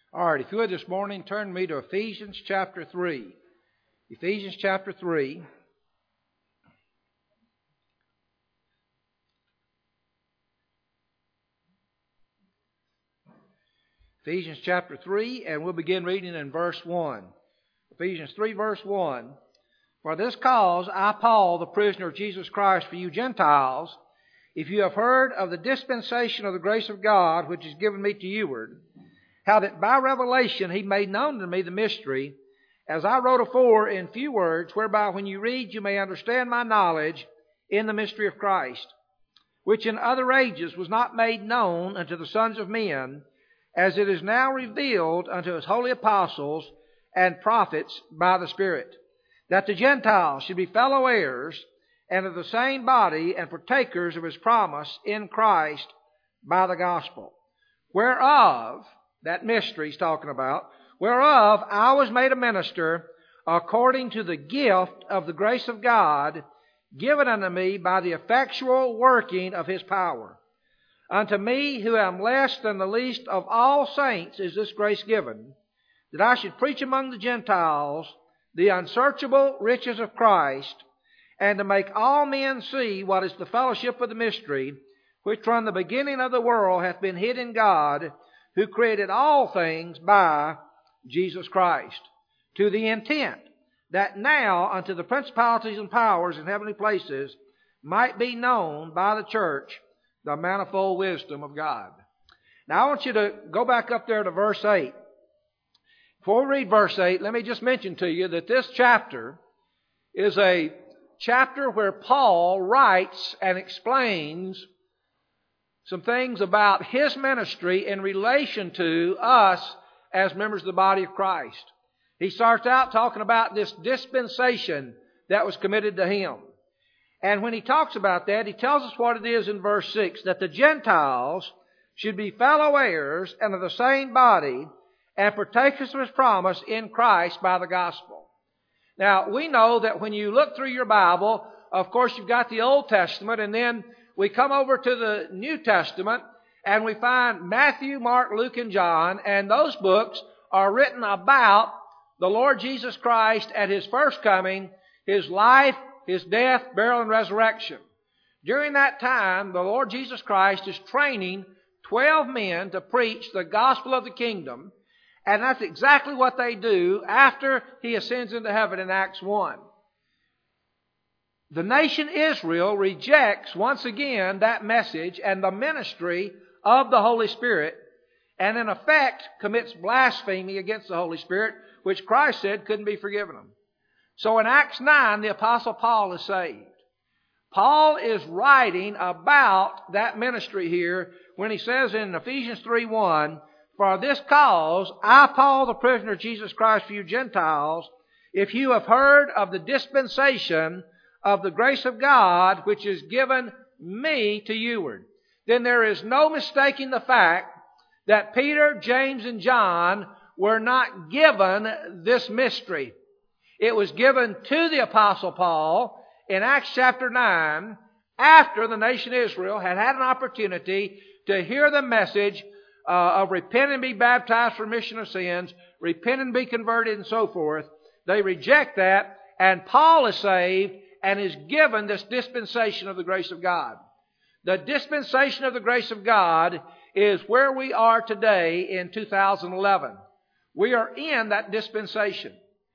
All right, if you would this morning, turn me to Ephesians chapter 3. Ephesians chapter 3. Ephesians chapter 3, and we'll begin reading in verse 1. Ephesians 3, verse 1. For this cause I, Paul, the prisoner of Jesus Christ for you Gentiles, if you have heard of the dispensation of the grace of God, which is given me to youward, how that by revelation he made known to me the mystery, as I wrote afore in few words, whereby when you read you may understand my knowledge in the mystery of Christ, which in other ages was not made known unto the sons of men, as it is now revealed unto his holy apostles and prophets by the Spirit, that the Gentiles should be fellow heirs and of the same body and partakers of his promise in Christ by the gospel, whereof, that mystery he's talking about, whereof I was made a minister according to the gift of the grace of God given unto me by the effectual working of his power. Unto me, who am less than the least of all saints, is this grace given, that I should preach among the Gentiles the unsearchable riches of Christ, and to make all men see what is the fellowship of the mystery, which from the beginning of the world hath been hid in God, who created all things by Jesus Christ, to the intent that now unto the principalities and powers in heavenly places might be known by the church the manifold wisdom of God. Now I want you to go back up there to verse 8. Before we read verse 8, let me just mention to you that this chapter is a chapter where Paul writes and explains some things about his ministry in relation to us as members of the body of Christ. He starts out talking about this dispensation that was committed to him. And when he talks about that, he tells us what it is in verse 6, that the Gentiles should be fellow heirs and of the same body and partakers of his promise in Christ by the gospel. Now, we know that when you look through your Bible, of course, you've got the Old Testament, and then we come over to the New Testament, and we find Matthew, Mark, Luke, and John, and those books are written about the Lord Jesus Christ at his first coming, his life, his death, burial, and resurrection. During that time, the Lord Jesus Christ is training 12 men to preach the gospel of the kingdom, and that's exactly what they do after he ascends into heaven in Acts 1. The nation Israel rejects once again that message and the ministry of the Holy Spirit, and in effect commits blasphemy against the Holy Spirit, which Christ said couldn't be forgiven them. So in Acts 9, the Apostle Paul is saved. Paul is writing about that ministry here when he says in Ephesians 3:1, for this cause I, Paul, the prisoner of Jesus Christ for you Gentiles, if you have heard of the dispensation of the grace of God, which is given me to youward. Then there is no mistaking the fact that Peter, James, and John were not given this mystery. It was given to the Apostle Paul in Acts chapter 9 after the nation Israel had had an opportunity to hear the message of repent and be baptized for remission of sins, repent and be converted, and so forth. They reject that, and Paul is saved and is given this dispensation of the grace of God. The dispensation of the grace of God is where we are today in 2011. We are in that dispensation.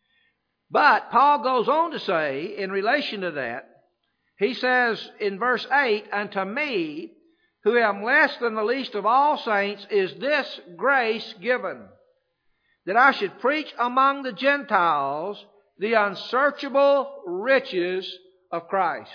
But Paul goes on to say, in relation to that, he says in verse 8, unto me, who am less than the least of all saints, is this grace given, that I should preach among the Gentiles the unsearchable riches of Christ.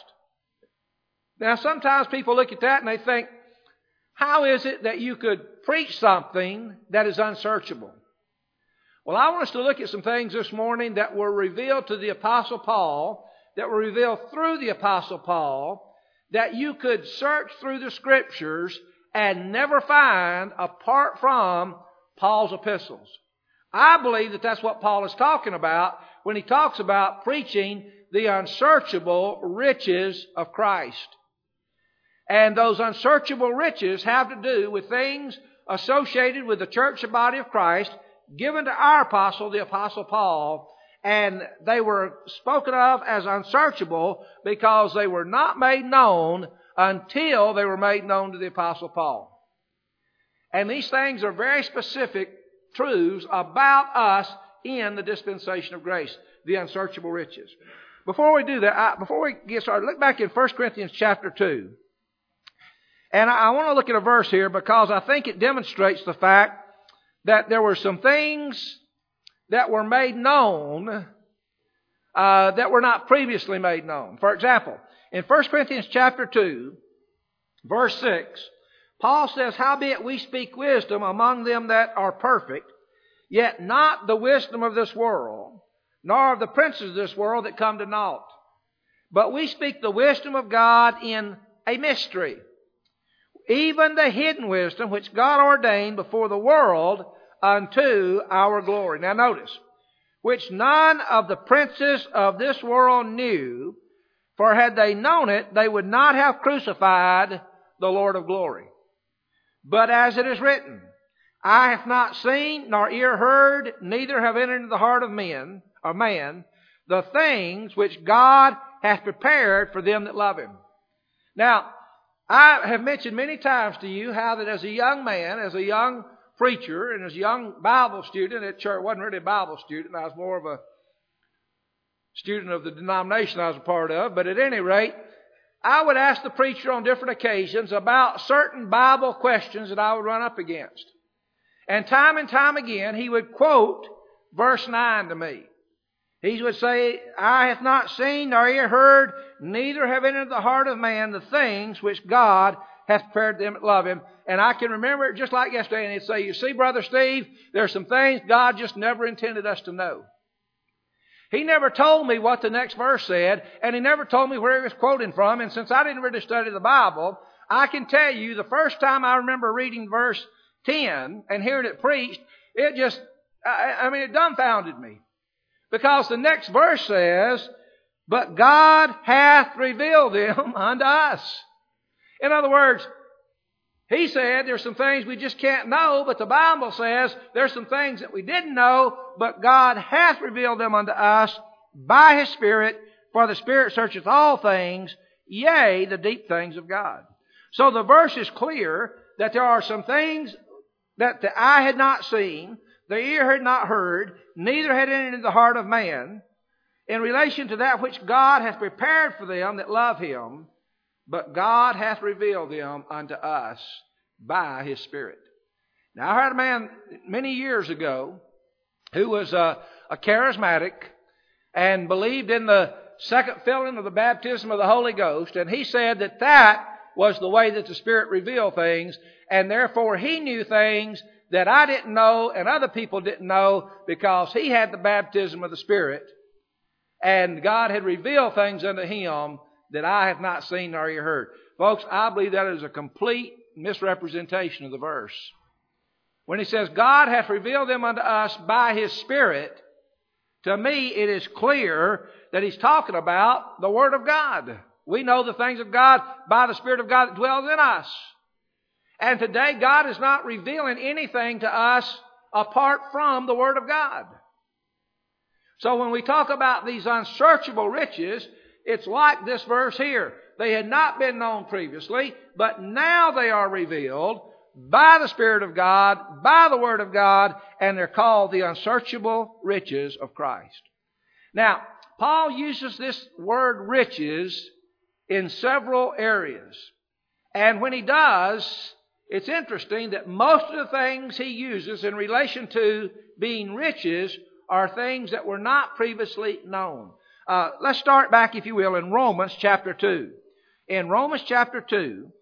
Now, sometimes people look at that and they think, how is it that you could preach something that is unsearchable? Well, I want us to look at some things this morning that were revealed to the Apostle Paul, that were revealed through the Apostle Paul, that you could search through the Scriptures and never find apart from Paul's epistles. I believe that that's what Paul is talking about when he talks about preaching the unsearchable riches of Christ. And those unsearchable riches have to do with things associated with the church, the body of Christ, given to our apostle, the Apostle Paul, and they were spoken of as unsearchable because they were not made known until they were made known to the Apostle Paul. And these things are very specific truths about us in the dispensation of grace, the unsearchable riches. Before we do that, before we get started, look back in 1 Corinthians chapter 2. And I want to look at a verse here because I think it demonstrates the fact that there were some things that were made known that were not previously made known. For example, in 1 Corinthians chapter 2, verse 6, Paul says, "Howbeit we speak wisdom among them that are perfect, yet not the wisdom of this world, nor of the princes of this world that come to naught. But we speak the wisdom of God in a mystery, even the hidden wisdom which God ordained before the world unto our glory." Now notice, which none of the princes of this world knew, for had they known it, they would not have crucified the Lord of glory. But as it is written, "Eye hath not seen, nor ear heard, neither have entered into the heart of man, the things which God hath prepared for them that love Him." Now, I have mentioned many times to you how that as a young man, as a young preacher, and as a young Bible student at church, I wasn't really a Bible student, I was more of a student of the denomination I was a part of, but at any rate, I would ask the preacher on different occasions about certain Bible questions that I would run up against. And time again, he would quote verse 9 to me. He would say, "Eye hath not seen, nor ear heard, neither have entered the heart of man the things which God hath prepared them that love Him." And I can remember it just like yesterday, and he'd say, "You see, Brother Steve, there's some things God just never intended us to know." He never told me what the next verse said, and he never told me where he was quoting from. And since I didn't really study the Bible, I can tell you the first time I remember reading verse 10 and hearing it preached, it just, it dumbfounded me. Because the next verse says, "But God hath revealed them unto us." In other words, he said there's some things we just can't know, but the Bible says there's some things that we didn't know, but God hath revealed them unto us by His Spirit, for the Spirit searcheth all things, yea, the deep things of God. So the verse is clear that there are some things that the eye had not seen, the ear had not heard, neither had entered into the heart of man, in relation to that which God hath prepared for them that love Him, but God hath revealed them unto us by His Spirit. Now, I heard a man many years ago who was a charismatic and believed in the second filling of the baptism of the Holy Ghost, and he said that was the way that the Spirit revealed things, and therefore he knew things that I didn't know and other people didn't know because he had the baptism of the Spirit, and God had revealed things unto him that I have not seen nor ear heard. Folks, I believe that is a complete misrepresentation of the verse. When he says, "God hath revealed them unto us by His Spirit," to me it is clear that he's talking about the Word of God. We know the things of God by the Spirit of God that dwells in us. And today God is not revealing anything to us apart from the Word of God. So when we talk about these unsearchable riches, it's like this verse here. They had not been known previously, but now they are revealed by the Spirit of God, by the Word of God, and they're called the unsearchable riches of Christ. Now, Paul uses this word riches in several areas. And when he does, it's interesting that most of the things he uses in relation to being riches are things that were not previously known. Let's start back, if you will, in Romans chapter 2. In Romans chapter 2,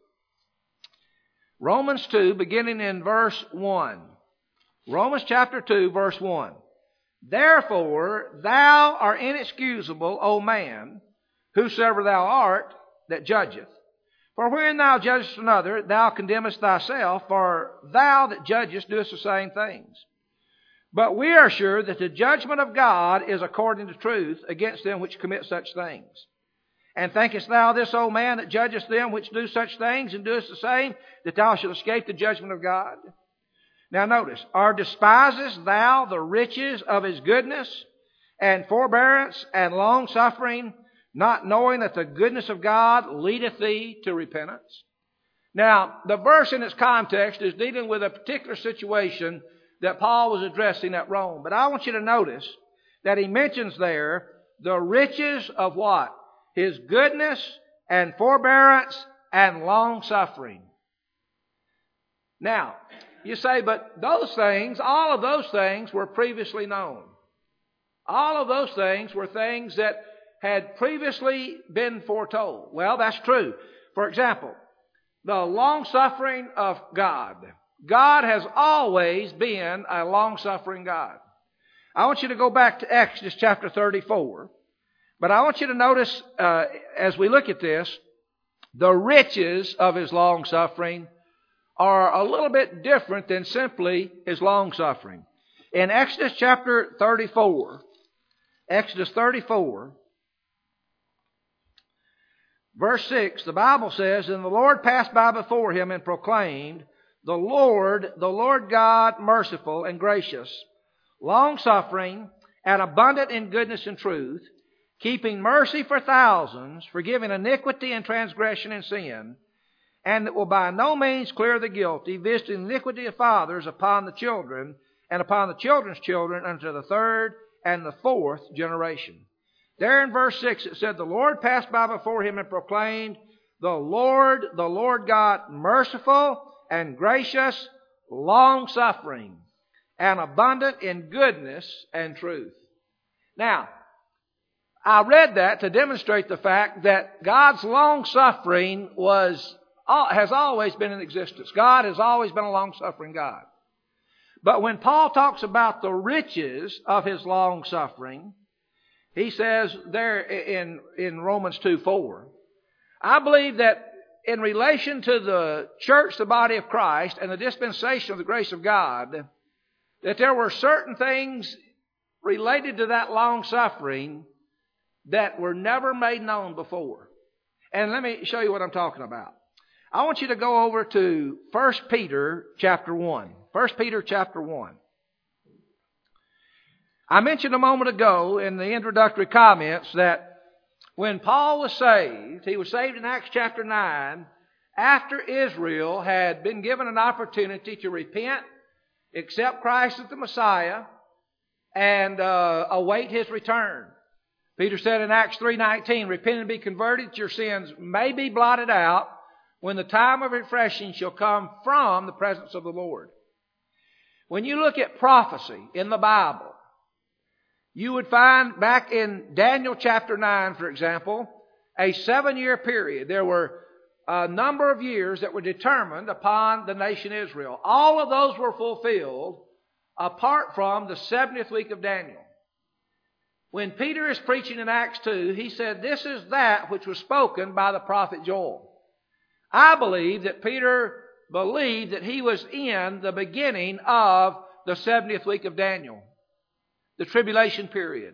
Romans 2, beginning in verse 1. Romans chapter 2, verse 1. "Therefore thou art inexcusable, O man, whosoever thou art that judgeth. For wherein thou judgest another, thou condemnest thyself, for thou that judgest doest the same things. But we are sure that the judgment of God is according to truth against them which commit such things. And thinkest thou this, O man, that judgest them which do such things and doest the same, that thou shalt escape the judgment of God? Now notice, or despisest thou the riches of His goodness and forbearance and long-suffering, not knowing that the goodness of God leadeth thee to repentance? Now, the verse in its context is dealing with a particular situation that Paul was addressing at Rome. But I want you to notice that he mentions there the riches of what? His goodness and forbearance and long-suffering. Now, you say, but those things, all of those things were previously known. All of those things were things that had previously been foretold. Well, that's true. For example, the long-suffering of God. God has always been a long-suffering God. I want you to go back to Exodus chapter 34. But I want you to notice, as we look at this, the riches of His long-suffering are a little bit different than simply His long-suffering. In Exodus chapter 34, Exodus 34, verse 6, the Bible says, And the Lord passed by before him and proclaimed, the Lord God, merciful and gracious, long-suffering and abundant in goodness and truth, keeping mercy for thousands, forgiving iniquity and transgression and sin, and that will by no means clear the guilty, visiting iniquity of fathers upon the children, and upon the children's children unto the third and the fourth generation. There in verse 6 it said, The Lord passed by before him and proclaimed, the Lord God, merciful and gracious, long-suffering, and abundant in goodness and truth. Now, I read that to demonstrate the fact that God's long-suffering has always been in existence. God has always been a long-suffering God. But when Paul talks about the riches of His long-suffering, he says there in Romans 2:4, I believe that in relation to the church, the body of Christ, and the dispensation of the grace of God, that there were certain things related to that long-suffering that were never made known before. And let me show you what I'm talking about. I want you to go over to 1 Peter chapter 1. 1 Peter chapter 1. I mentioned a moment ago in the introductory comments that when Paul was saved, he was saved in Acts chapter 9 after Israel had been given an opportunity to repent, accept Christ as the Messiah, and await His return. Peter said in Acts 3:19, Repent and be converted, your sins may be blotted out when the time of refreshing shall come from the presence of the Lord. When you look at prophecy in the Bible, you would find back in Daniel chapter 9, for example, a 7-year period. There were a number of years that were determined upon the nation Israel. All of those were fulfilled apart from the 70th week of Daniel. When Peter is preaching in Acts 2, he said, This is that which was spoken by the prophet Joel. I believe that Peter believed that he was in the beginning of the 70th week of Daniel, the tribulation period.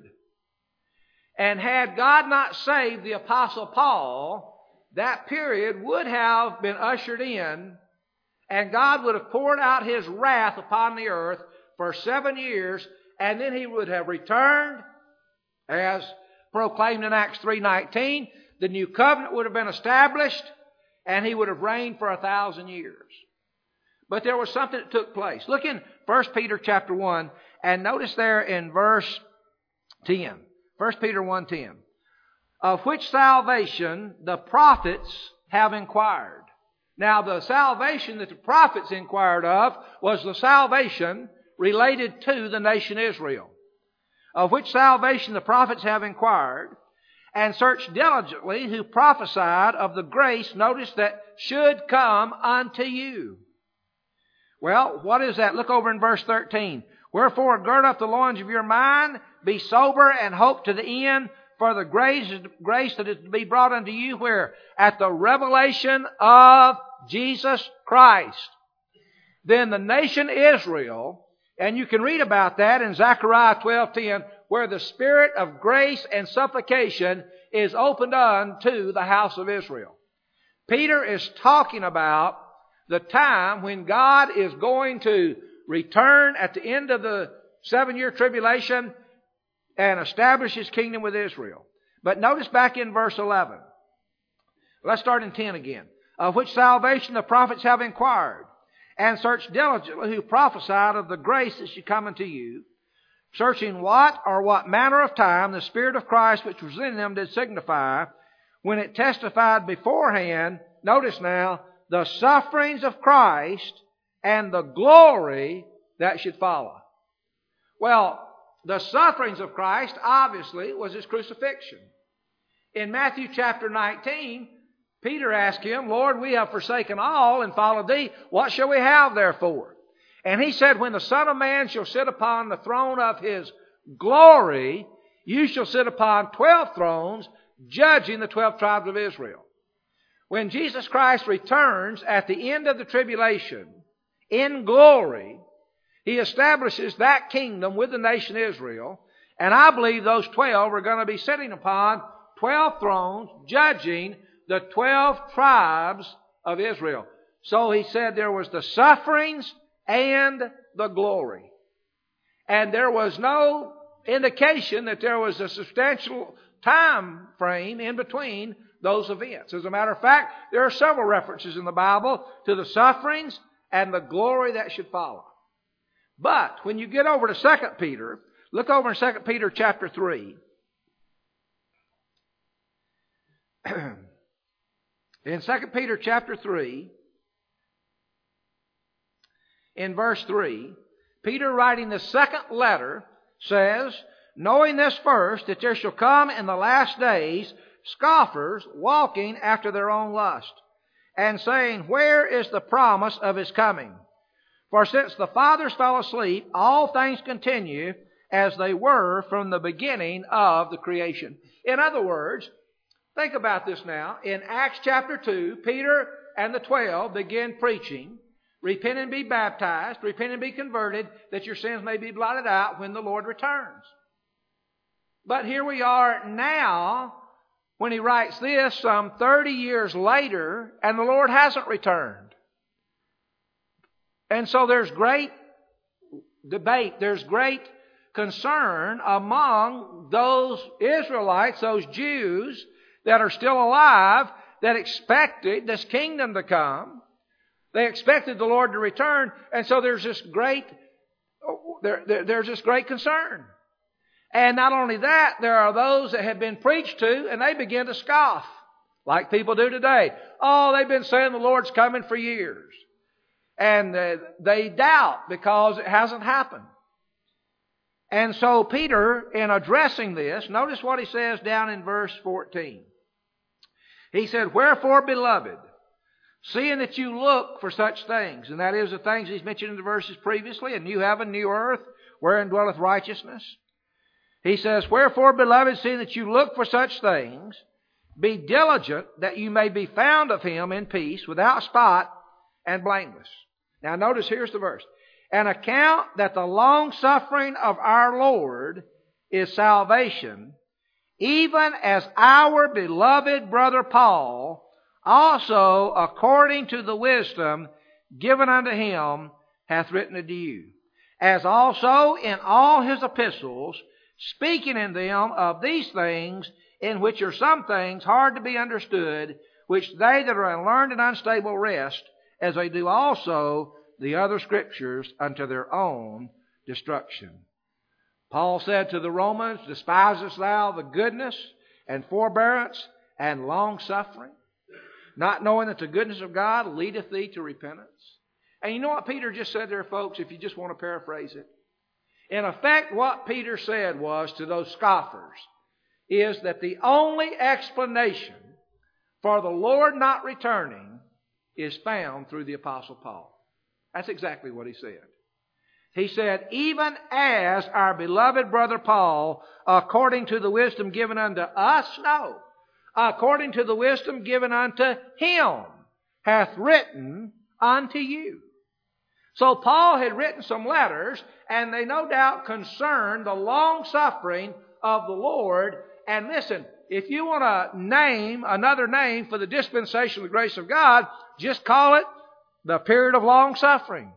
And had God not saved the Apostle Paul, that period would have been ushered in, and God would have poured out His wrath upon the earth for 7 years, and then He would have returned, as proclaimed in Acts 3:19. The new covenant would have been established, and He would have reigned for 1,000 years. But there was something that took place. Look in 1 Peter chapter 1, and notice there in verse 10. 1 Peter 1:10. Of which salvation the prophets have inquired. Now, the salvation that the prophets inquired of was the salvation related to the nation Israel. Of which salvation the prophets have inquired, and searched diligently, who prophesied of the grace, notice, that should come unto you. Well, what is that? Look over in verse 13. Wherefore, gird up the loins of your mind, be sober, and hope to the end for the grace that is to be brought unto you, where? At the revelation of Jesus Christ. Then the nation Israel, and you can read about that in Zechariah 12:10, where the Spirit of grace and supplication is opened unto the house of Israel. Peter is talking about the time when God is going to return at the end of the 7-year tribulation and establish His kingdom with Israel. But notice back in verse 11. Let's start in 10 again. Of which salvation the prophets have inquired, and searched diligently who prophesied of the grace that should come unto you, searching what manner of time the Spirit of Christ which was in them did signify, when it testified beforehand, notice now, the sufferings of Christ and the glory that should follow. Well, the sufferings of Christ obviously was His crucifixion. In Matthew chapter 19, Peter asked Him, Lord, we have forsaken all and followed Thee. What shall we have therefore? And He said, when the Son of Man shall sit upon the throne of His glory, you shall sit upon 12 thrones, judging the 12 tribes of Israel. When Jesus Christ returns at the end of the tribulation in glory, He establishes that kingdom with the nation Israel. And I believe those 12 are going to be sitting upon 12 thrones, judging the 12 tribes of Israel. So He said there was the sufferings and the glory. And there was no indication that there was a substantial time frame in between those events. As a matter of fact, there are several references in the Bible to the sufferings and the glory that should follow. But when you get over to 2 Peter, look over in 2 Peter chapter 3. In 2 Peter chapter 3, in verse 3, Peter, writing the second letter, says, knowing this first, that there shall come in the last days scoffers walking after their own lust, and saying, where is the promise of His coming? For since the fathers fell asleep, all things continue as they were from the beginning of the creation. In other words, think about this now. In Acts chapter 2, Peter and the 12 begin preaching, repent and be baptized, repent and be converted, that your sins may be blotted out when the Lord returns. But here we are now, when he writes this, some 30 years later, and the Lord hasn't returned. And so there's great debate, there's great concern among those Israelites, those Jews that are still alive, that expected this kingdom to come. They expected the Lord to return, and so there's this great concern. And not only that, there are those that have been preached to, and they begin to scoff, like people do today. Oh, they've been saying the Lord's coming for years. And they doubt because it hasn't happened. And so Peter, in addressing this, notice what he says down in verse 14. He said, wherefore, beloved, seeing that you look for such things, and that is the things he's mentioned in the verses previously, a new heaven, new earth, wherein dwelleth righteousness. He says, wherefore, beloved, seeing that you look for such things, be diligent that you may be found of Him in peace, without spot and blameless. Now notice, here's the verse. And account that the long suffering of our Lord is salvation, even as our beloved brother Paul also, according to the wisdom given unto him, hath written unto you, as also in all his epistles, speaking in them of these things, in which are some things hard to be understood, which they that are unlearned and unstable wrest, as they do also the other scriptures unto their own destruction. Paul said to the Romans, despisest thou the goodness and forbearance and long suffering, not knowing that the goodness of God leadeth thee to repentance? And you know what Peter just said there, folks, if you just want to paraphrase it? In effect, what Peter said was to those scoffers is that the only explanation for the Lord not returning is found through the Apostle Paul. That's exactly what he said. He said, even as our beloved brother Paul, according to the wisdom given unto us, no, according to the wisdom given unto him, hath written unto you. So Paul had written some letters, and they no doubt concerned the long suffering of the Lord. And listen, if you want to name another name for the dispensation of the grace of God, just call it the period of long suffering.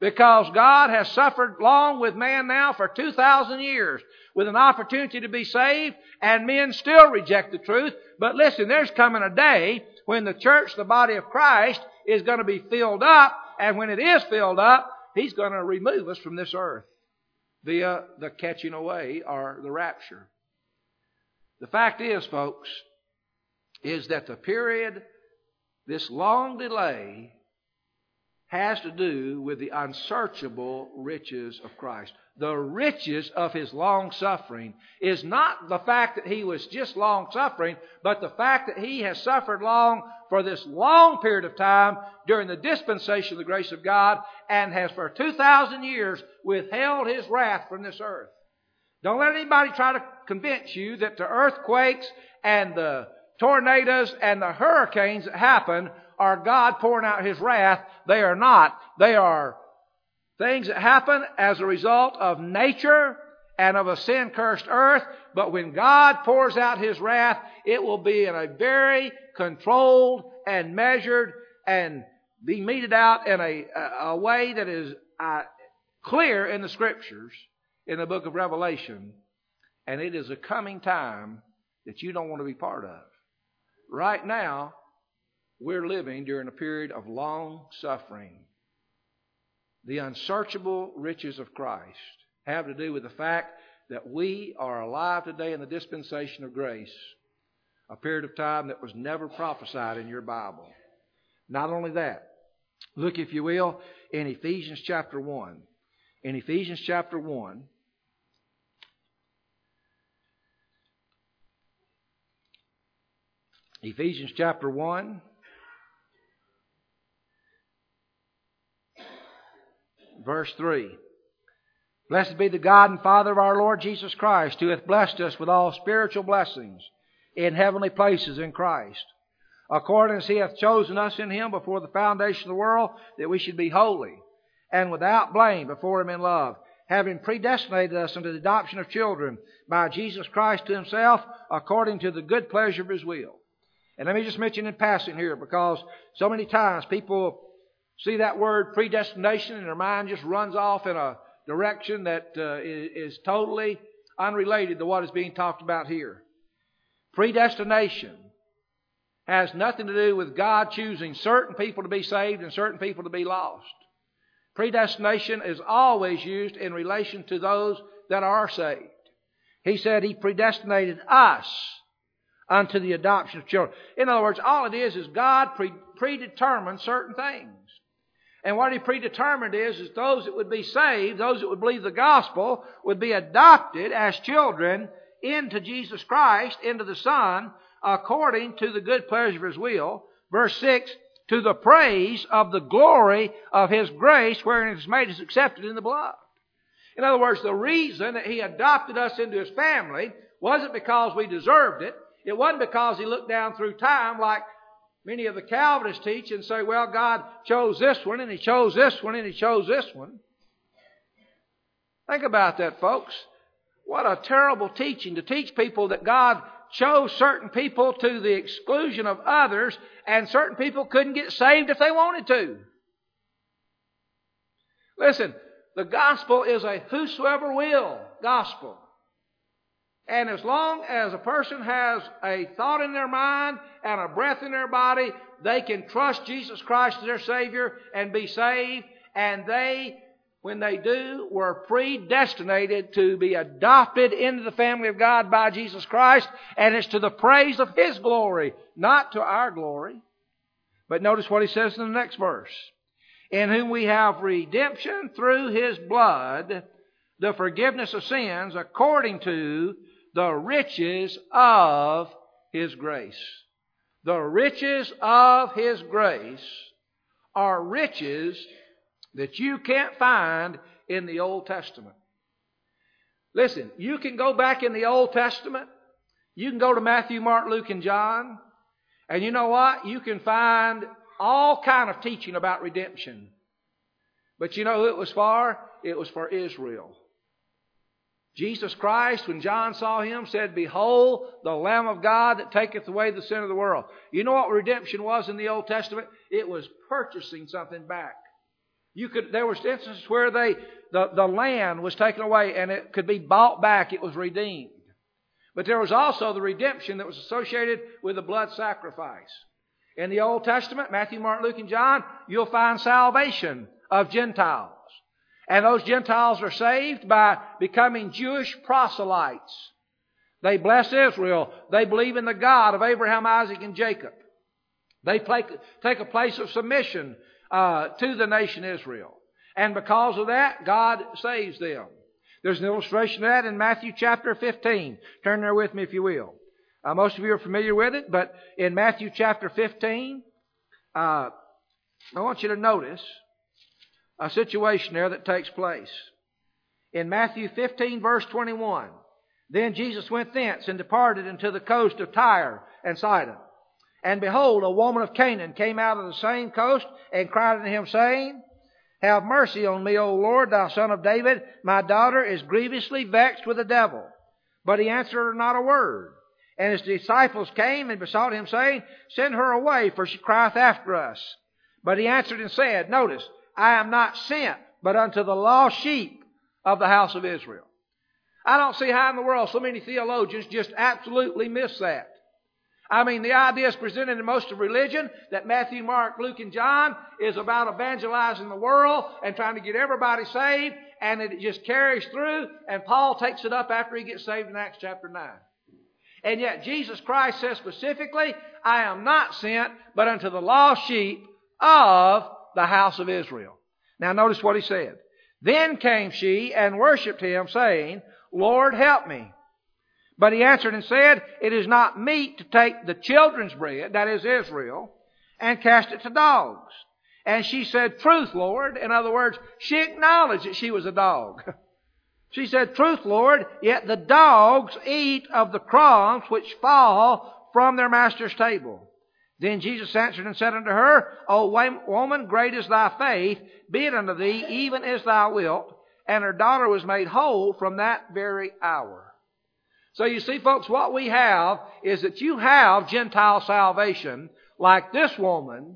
Because God has suffered long with man now for 2,000 years with an opportunity to be saved, and men still reject the truth. But listen, there's coming a day when the church, the body of Christ, is going to be filled up, and when it is filled up, He's going to remove us from this earth via the catching away or the rapture. The fact is, folks, is that the period, this long delay, has to do with the unsearchable riches of Christ. The riches of His long suffering is not the fact that He was just long suffering, but the fact that He has suffered long for this long period of time during the dispensation of the grace of God, and has for 2,000 years withheld His wrath from this earth. Don't let anybody try to convince you that the earthquakes and the tornadoes and the hurricanes that happen are God pouring out His wrath. They are not. They are things that happen as a result of nature and of a sin-cursed earth. But when God pours out His wrath, it will be in a very controlled and measured and be meted out in a way that is clear in the Scriptures, in the book of Revelation. And it is a coming time that you don't want to be part of. Right now, we're living during a period of long suffering. The unsearchable riches of Christ have to do with the fact that we are alive today in the dispensation of grace, a period of time that was never prophesied in your Bible. Not only that, look, if you will, in Ephesians chapter 1. In Ephesians chapter 1, Ephesians chapter 1, verse 3. Blessed be the God and Father of our Lord Jesus Christ, who hath blessed us with all spiritual blessings in heavenly places in Christ, according as He hath chosen us in Him before the foundation of the world, that we should be holy and without blame before Him in love, having predestinated us unto the adoption of children by Jesus Christ to Himself, according to the good pleasure of His will. And let me just mention in passing here, because so many times people see that word predestination and their mind just runs off in a direction that is totally unrelated to what is being talked about here. Predestination has nothing to do with God choosing certain people to be saved and certain people to be lost. Predestination is always used in relation to those that are saved. He said He predestinated us unto the adoption of children. In other words, all it is God predetermined certain things. And what He predetermined is those that would be saved, those that would believe the gospel, would be adopted as children into Jesus Christ, into the Son, according to the good pleasure of His will. Verse 6, to the praise of the glory of His grace, wherein it has made us accepted in the beloved. In other words, the reason that He adopted us into His family wasn't because we deserved it. It wasn't because He looked down through time like many of the Calvinists teach and say, well, God chose this one, and He chose this one, and He chose this one. Think about that, folks. What a terrible teaching to teach people that God chose certain people to the exclusion of others, and certain people couldn't get saved if they wanted to. Listen, the gospel is a whosoever will gospel. And as long as a person has a thought in their mind and a breath in their body, they can trust Jesus Christ as their Savior and be saved. And they, when they do, were predestinated to be adopted into the family of God by Jesus Christ. And it's to the praise of His glory, not to our glory. But notice what He says in the next verse. In whom we have redemption through His blood, the forgiveness of sins, according to the riches of His grace. The riches of His grace are riches that you can't find in the Old Testament. Listen, you can go back in the Old Testament. You can go to Matthew, Mark, Luke, and John. And you know what? You can find all kind of teaching about redemption. But you know who it was for? It was for Israel. Jesus Christ, when John saw Him, said, behold, the Lamb of God that taketh away the sin of the world. You know what redemption was in the Old Testament? It was purchasing something back. There was instances where the land was taken away and it could be bought back. It was redeemed. But there was also the redemption that was associated with the blood sacrifice. In the Old Testament, Matthew, Mark, Luke, and John, you'll find salvation of Gentiles. And those Gentiles are saved by becoming Jewish proselytes. They bless Israel. They believe in the God of Abraham, Isaac, and Jacob. They take a place of submission to the nation Israel. And because of that, God saves them. There's an illustration of that in Matthew chapter 15. Turn there with me if you will. Most of you are familiar with it, but in Matthew chapter 15, I want you to notice a situation there that takes place. In Matthew 15, verse 21, then Jesus went thence and departed into the coast of Tyre and Sidon. And behold, a woman of Canaan came out of the same coast and cried unto him, saying, have mercy on me, O Lord, thou son of David. My daughter is grievously vexed with the devil. But he answered her not a word. And his disciples came and besought him, saying, send her away, for she crieth after us. But he answered and said, notice, I am not sent, but unto the lost sheep of the house of Israel. I don't see how in the world so many theologians just absolutely miss that. I mean, the idea is presented in most of religion that Matthew, Mark, Luke, and John is about evangelizing the world and trying to get everybody saved, and it just carries through, and Paul takes it up after he gets saved in Acts chapter 9. And yet Jesus Christ says specifically, I am not sent, but unto the lost sheep of the house of Israel. Now notice what he said. Then came she and worshipped him, saying, Lord, help me. But he answered and said, it is not meet to take the children's bread, that is Israel, and cast it to dogs. And she said, truth, Lord. In other words, she acknowledged that she was a dog. She said, truth, Lord, yet the dogs eat of the crumbs which fall from their master's table. Then Jesus answered and said unto her, O woman, great is thy faith, be it unto thee even as thou wilt. And her daughter was made whole from that very hour. So you see, folks, what we have is that you have Gentile salvation like this woman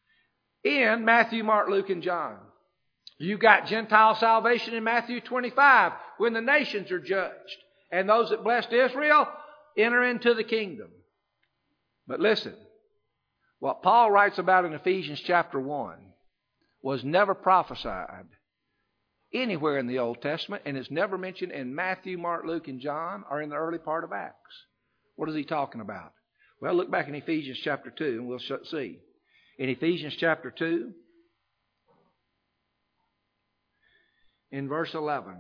in Matthew, Mark, Luke, and John. You got Gentile salvation in Matthew 25 when the nations are judged. And those that blessed Israel enter into the kingdom. But listen, what Paul writes about in Ephesians chapter 1 was never prophesied anywhere in the Old Testament, and it's never mentioned in Matthew, Mark, Luke, and John, or in the early part of Acts. What is he talking about? Well, look back in Ephesians chapter 2, and we'll see. In Ephesians chapter 2, in verse 11.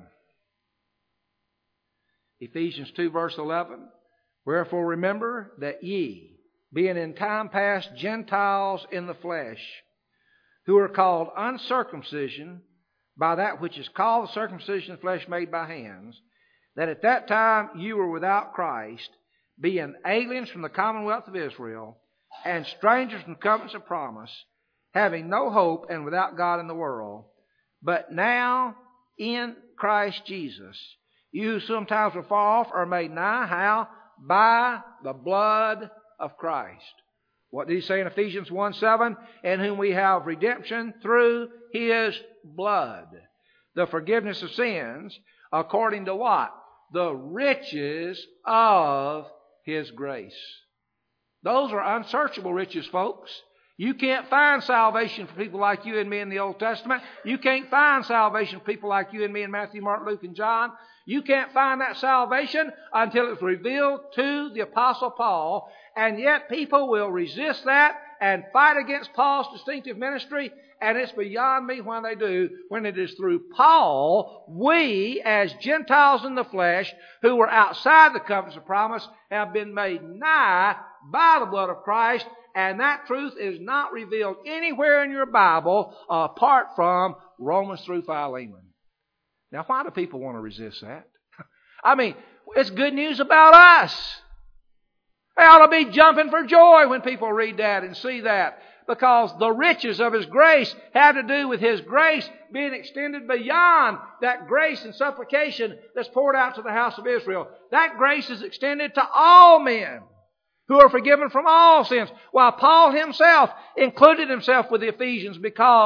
Ephesians 2, verse 11. Wherefore remember that ye, being in time past Gentiles in the flesh, who are called uncircumcision, by that which is called the circumcision of the flesh made by hands, that at that time you were without Christ, being aliens from the commonwealth of Israel, and strangers from covenants of promise, having no hope and without God in the world. But now in Christ Jesus, you who sometimes were far off are made nigh. How? By the blood of Christ. What did he say in Ephesians 1:7? In whom we have redemption through his blood, the forgiveness of sins, according to what? The riches of his grace. Those are unsearchable riches, folks. You can't find salvation for people like you and me in the Old Testament. You can't find salvation for people like you and me in Matthew, Mark, Luke, and John. You can't find that salvation until it's revealed to the Apostle Paul. And yet people will resist that and fight against Paul's distinctive ministry. And it's beyond me when they do. When it is through Paul, we as Gentiles in the flesh who were outside the covenants of promise have been made nigh by the blood of Christ. And that truth is not revealed anywhere in your Bible apart from Romans through Philemon. Now, why do people want to resist that? I mean, it's good news about us. They ought to be jumping for joy when people read that and see that. Because the riches of his grace have to do with his grace being extended beyond that grace and supplication that's poured out to the house of Israel. That grace is extended to all men who are forgiven from all sins. While Paul himself included himself with the Ephesians because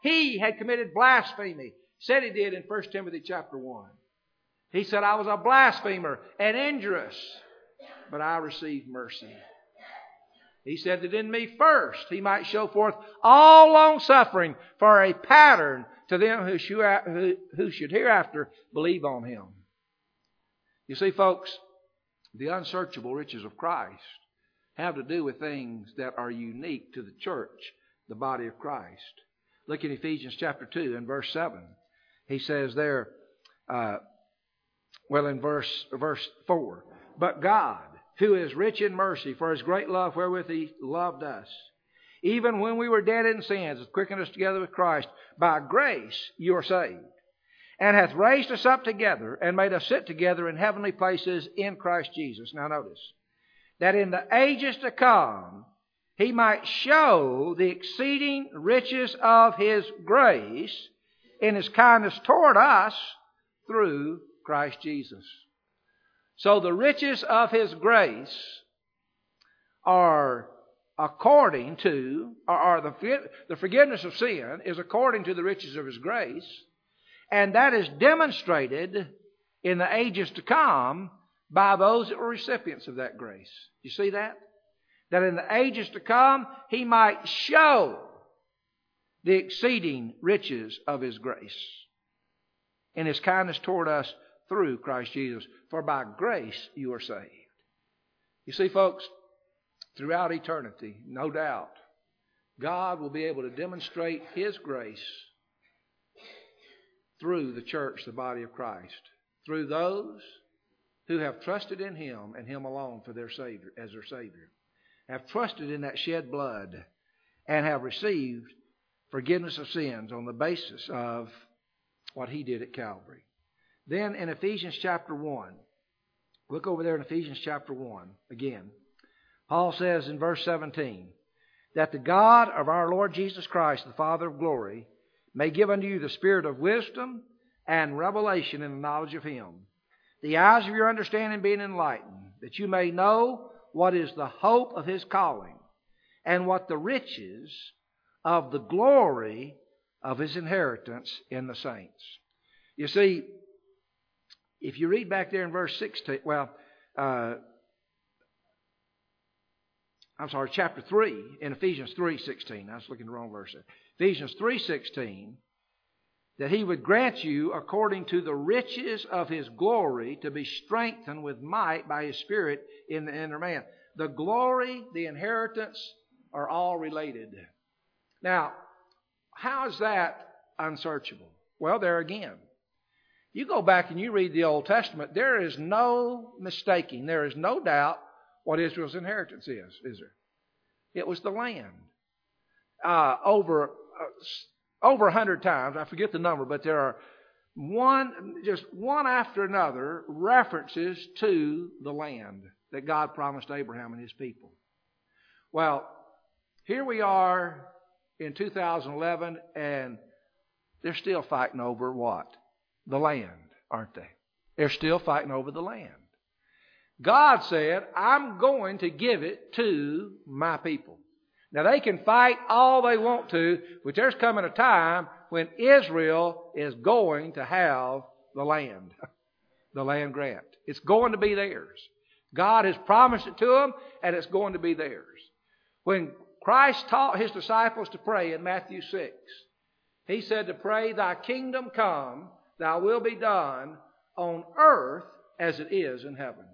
he had committed blasphemy. Said he did in 1 Timothy chapter 1. He said, I was a blasphemer and injurious, but I received mercy. He said that in me first he might show forth all long suffering for a pattern to them who should hereafter believe on him. You see, folks, the unsearchable riches of Christ have to do with things that are unique to the church, the body of Christ. Look at Ephesians chapter 2 and verse 7. He says there, in verse 4, but God, who is rich in mercy, for his great love wherewith he loved us, even when we were dead in sins, hath quickened us together with Christ. By grace you are saved, and hath raised us up together, and made us sit together in heavenly places in Christ Jesus. Now notice, that in the ages to come he might show the exceeding riches of his grace in his kindness toward us through Christ Jesus. So the riches of his grace are according to, the forgiveness of sin is according to the riches of his grace, and that is demonstrated in the ages to come by those that were recipients of that grace. You see that? That in the ages to come, he might show the exceeding riches of his grace in his kindness toward us through Christ Jesus. For by grace you are saved. You see, folks, throughout eternity, no doubt, God will be able to demonstrate his grace through the church, the body of Christ, through those who have trusted in him and him alone for their Savior, as their Savior, have trusted in that shed blood and have received forgiveness of sins on the basis of what he did at Calvary. Then in Ephesians chapter 1, look over there in Ephesians chapter 1 again. Paul says in verse 17, that the God of our Lord Jesus Christ, the Father of glory, may give unto you the spirit of wisdom and revelation in the knowledge of him, the eyes of your understanding being enlightened, that you may know what is the hope of his calling, and what the riches of the glory of his inheritance in the saints. You see, if you read back there in verse 16, chapter 3, in Ephesians 3:16. I was looking at the wrong verse there. Ephesians 3:16, that he would grant you, according to the riches of his glory, to be strengthened with might by his Spirit in the inner man. The glory, the inheritance are all related. Now, how is that unsearchable? Well, there again, you go back and you read the Old Testament, there is no mistaking, there is no doubt what Israel's inheritance is there? It was the land. Over 100 times, I forget the number, but there are one after another references to the land that God promised Abraham and his people. Well, here we are in 2011, and they're still fighting over what? The land, aren't they? They're still fighting over the land. God said, I'm going to give it to my people. Now, they can fight all they want to, but there's coming a time when Israel is going to have the land grant. It's going to be theirs. God has promised it to them, and it's going to be theirs. When Christ taught his disciples to pray in Matthew 6, he said to pray, thy kingdom come, thy will be done on earth as it is in heaven.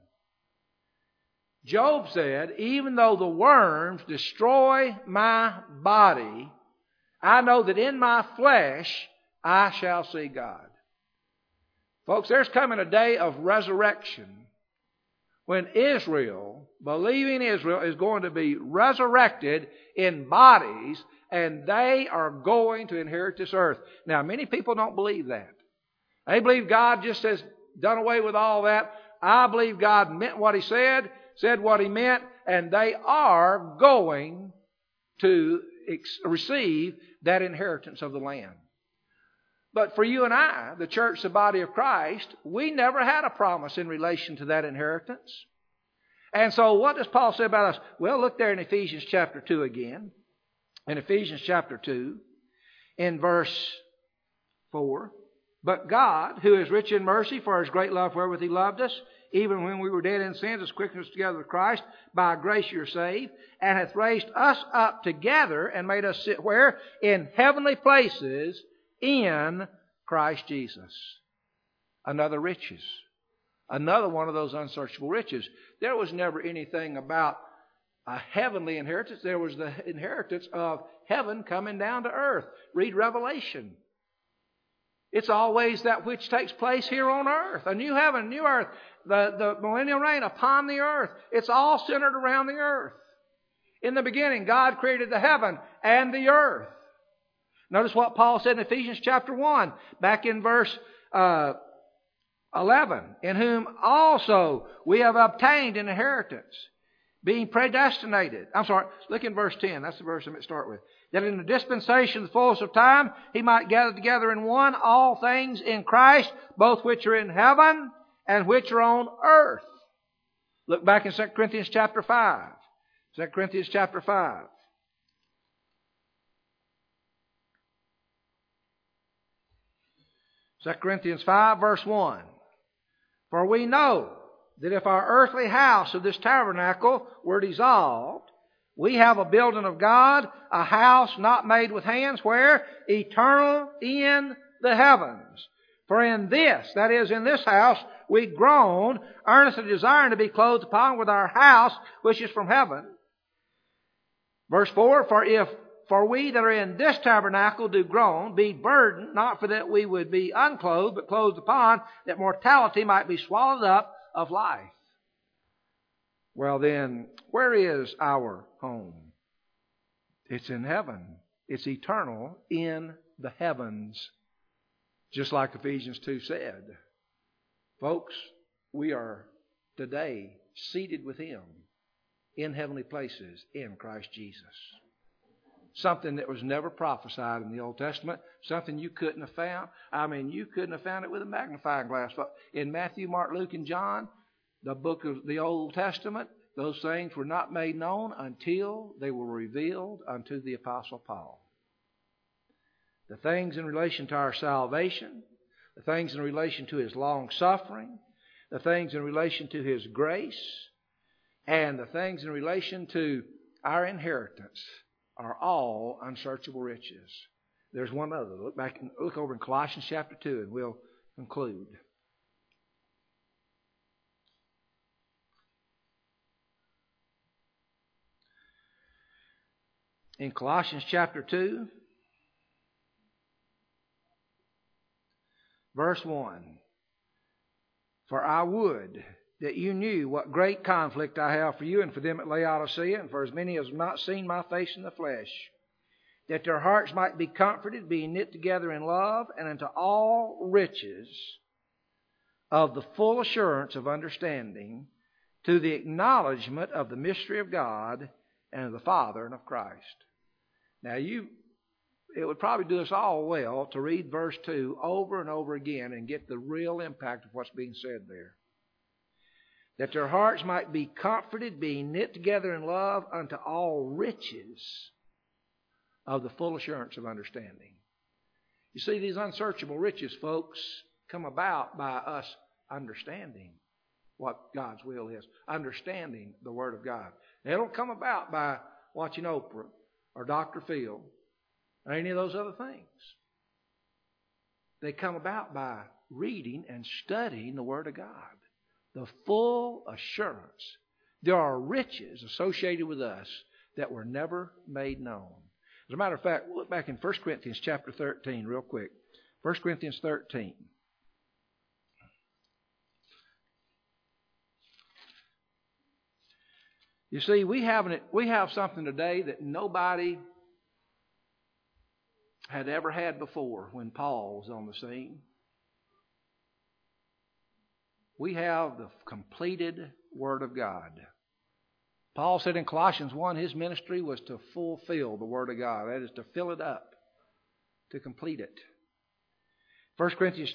Job said, even though the worms destroy my body, I know that in my flesh I shall see God. Folks, there's coming a day of resurrection when Israel, believing Israel, is going to be resurrected in bodies, and they are going to inherit this earth. Now, many people don't believe that. They believe God just has done away with all that. I believe God meant what he said what he meant, and they are going to receive that inheritance of the land. But for you and I, the church, the body of Christ, we never had a promise in relation to that inheritance. And so what does Paul say about us? Well, look there in Ephesians chapter 2 again. In Ephesians chapter 2, in verse 4. But God, who is rich in mercy, for His great love wherewith He loved us, even when we were dead in sins, has quickened us together with Christ. By grace you're saved, and hath raised us up together, and made us sit where? In heavenly places in Christ Jesus. Another riches. Another one of those unsearchable riches. There was never anything about a heavenly inheritance. There was the inheritance of heaven coming down to earth. Read Revelation. It's always that which takes place here on earth. A new heaven, a new earth. The millennial reign upon the earth. It's all centered around the earth. In the beginning, God created the heaven and the earth. Notice what Paul said in Ephesians chapter 1, back in verse 11. In whom also we have obtained an inheritance, being predestinated. Look in verse 10. That's the verse I'm going to start with. That in the dispensation of the fullness of time, He might gather together in one all things in Christ, both which are in heaven and which are on earth. Look back in 2 Corinthians chapter 5. 2 Corinthians chapter 5. Second Corinthians 5 verse 1. For we know that if our earthly house of this tabernacle were dissolved, we have a building of God, a house not made with hands, where? Eternal in the heavens. For in this, that is, in this house, we groan, earnestly desiring to be clothed upon with our house, which is from heaven. Verse 4, For we that are in this tabernacle do groan, be burdened, not for that we would be unclothed, but clothed upon, that mortality might be swallowed up of life. Well then, where is our home? It's in heaven. It's eternal in the heavens. Just like Ephesians 2 said. Folks, we are today seated with Him in heavenly places in Christ Jesus. Something that was never prophesied in the Old Testament. Something you couldn't have found. You couldn't have found it with a magnifying glass. In Matthew, Mark, Luke, and John, the book of the Old Testament, those things were not made known until they were revealed unto the Apostle Paul. The things in relation to our salvation, the things in relation to His long suffering, the things in relation to His grace, and the things in relation to our inheritance are all unsearchable riches. There's one other. Look over in Colossians chapter 2 and we'll conclude. In Colossians chapter 2, verse 1. For I would that you knew what great conflict I have for you and for them at Laodicea, and for as many as have not seen my face in the flesh, that their hearts might be comforted, being knit together in love, and unto all riches of the full assurance of understanding, to the acknowledgement of the mystery of God and of the Father and of Christ. Now it would probably do us all well to read verse 2 over and over again and get the real impact of what's being said there. That their hearts might be comforted, being knit together in love unto all riches of the full assurance of understanding. You see, these unsearchable riches, folks, come about by us understanding what God's will is, understanding the Word of God. They don't come about by watching Oprah or Dr. Phil or any of those other things. They come about by reading and studying the Word of God. The full assurance. There are riches associated with us that were never made known. As a matter of fact, we'll look back in 1 Corinthians chapter 13 real quick. 1 Corinthians 13. You see, we have something today that nobody had ever had before when Paul was on the scene. We have the completed Word of God. Paul said in Colossians 1, his ministry was to fulfill the Word of God. That is, to fill it up, to complete it. 1 Corinthians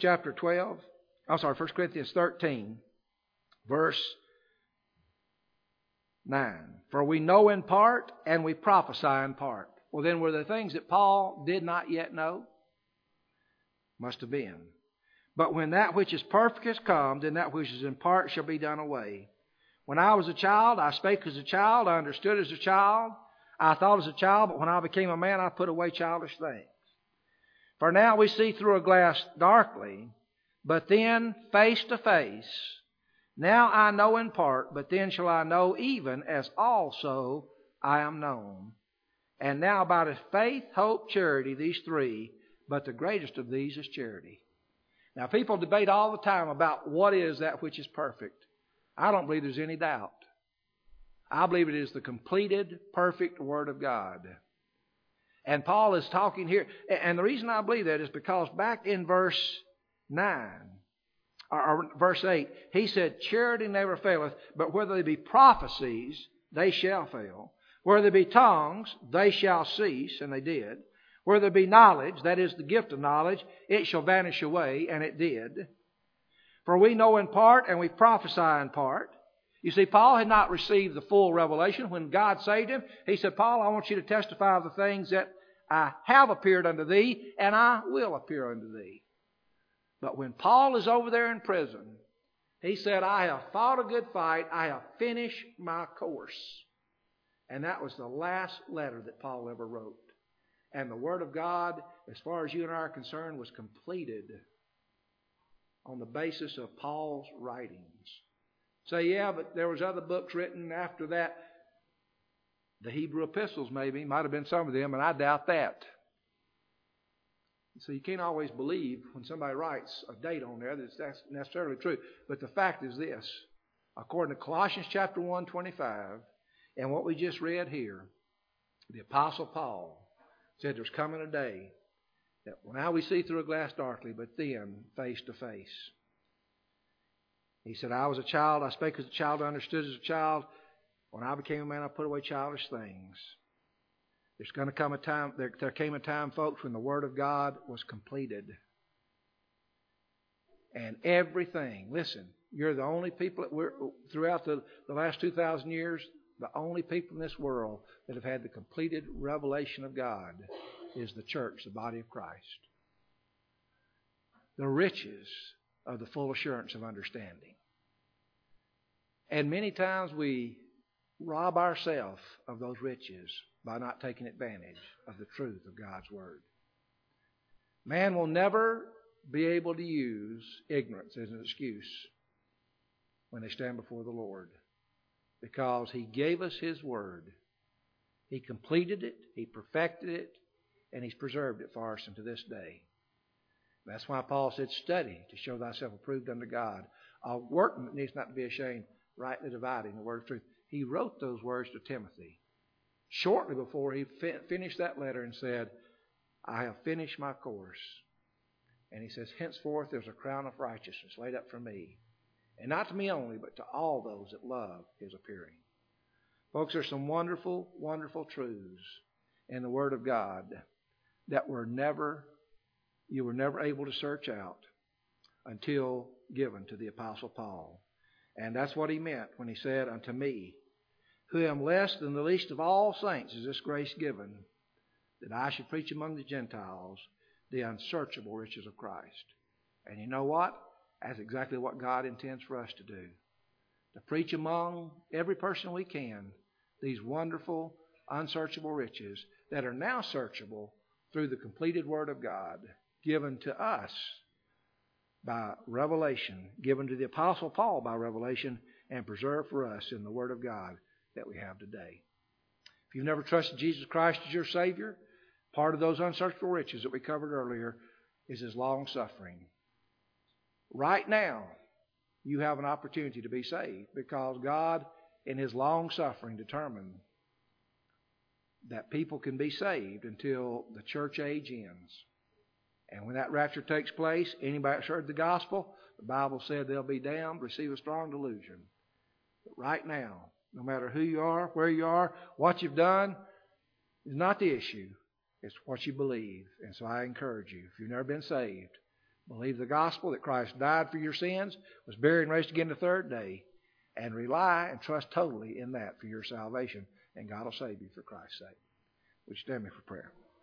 13, verse 9. For we know in part, and we prophesy in part. Well, then were there things that Paul did not yet know? Must have been. But when that which is perfect is come, then that which is in part shall be done away. When I was a child, I spake as a child, I understood as a child, I thought as a child, but when I became a man, I put away childish things. For now we see through a glass darkly, but then face to face. Now I know in part, but then shall I know even as also I am known. And now about faith, hope, charity, these three, but the greatest of these is charity. Now people debate all the time about what is that which is perfect. I don't believe there's any doubt. I believe it is the completed, perfect Word of God. And Paul is talking here, and the reason I believe that is because back in verse 9, or verse 8, he said, charity never faileth, but whether they be prophecies, they shall fail. Where there be tongues, they shall cease, and they did. Where there be knowledge, that is the gift of knowledge, it shall vanish away, and it did. For we know in part, and we prophesy in part. You see, Paul had not received the full revelation. When God saved him, he said, Paul, I want you to testify of the things that I have appeared unto thee, and I will appear unto thee. But when Paul is over there in prison, he said, I have fought a good fight, I have finished my course. And that was the last letter that Paul ever wrote. And the Word of God, as far as you and I are concerned, was completed on the basis of Paul's writings. Say, yeah, but there was other books written after that. The Hebrew epistles maybe, might have been some of them, and I doubt that. So you can't always believe when somebody writes a date on there that's necessarily true. But the fact is this, according to Colossians chapter 1:25, and what we just read here, the Apostle Paul said there's coming a day that now we see through a glass darkly, but then face to face. He said, I was a child, I spake as a child, I understood as a child. When I became a man, I put away childish things. There's going to come a time, there came a time, folks, when the Word of God was completed. And everything, listen, you're the only people, throughout the last 2,000 years, the only people in this world that have had the completed revelation of God is the church, the body of Christ. The riches of the full assurance of understanding. And many times we rob ourselves of those riches by not taking advantage of the truth of God's Word. Man will never be able to use ignorance as an excuse when they stand before the Lord, because He gave us His Word. He completed it, He perfected it, and He's preserved it for us unto this day. That's why Paul said, study to show thyself approved unto God. A workman that needs not to be ashamed, rightly dividing the word of truth. He wrote those words to Timothy shortly before he finished that letter and said, I have finished my course. And he says, henceforth there's a crown of righteousness laid up for me. And not to me only, but to all those that love His appearing. Folks, there's some wonderful, wonderful truths in the Word of God that you were never able to search out until given to the Apostle Paul. And that's what he meant when he said, unto me, who am less than the least of all saints, is this grace given, that I should preach among the Gentiles the unsearchable riches of Christ. And you know what? That's exactly what God intends for us to do. To preach among every person we can these wonderful, unsearchable riches that are now searchable through the completed Word of God, given to us by revelation, given to the Apostle Paul by revelation, and preserved for us in the Word of God that we have today. If you've never trusted Jesus Christ as your Savior, part of those unsearchable riches that we covered earlier is His long suffering. Right now, you have an opportunity to be saved because God, in His long suffering, determined that people can be saved until the church age ends. And when that rapture takes place, anybody that's heard the gospel, the Bible said they'll be damned, receive a strong delusion. But right now, no matter who you are, where you are, what you've done, is not the issue. It's what you believe. And so I encourage you, if you've never been saved, believe the gospel that Christ died for your sins, was buried and raised again the third day, and rely and trust totally in that for your salvation, and God will save you for Christ's sake. Would you stand me for prayer?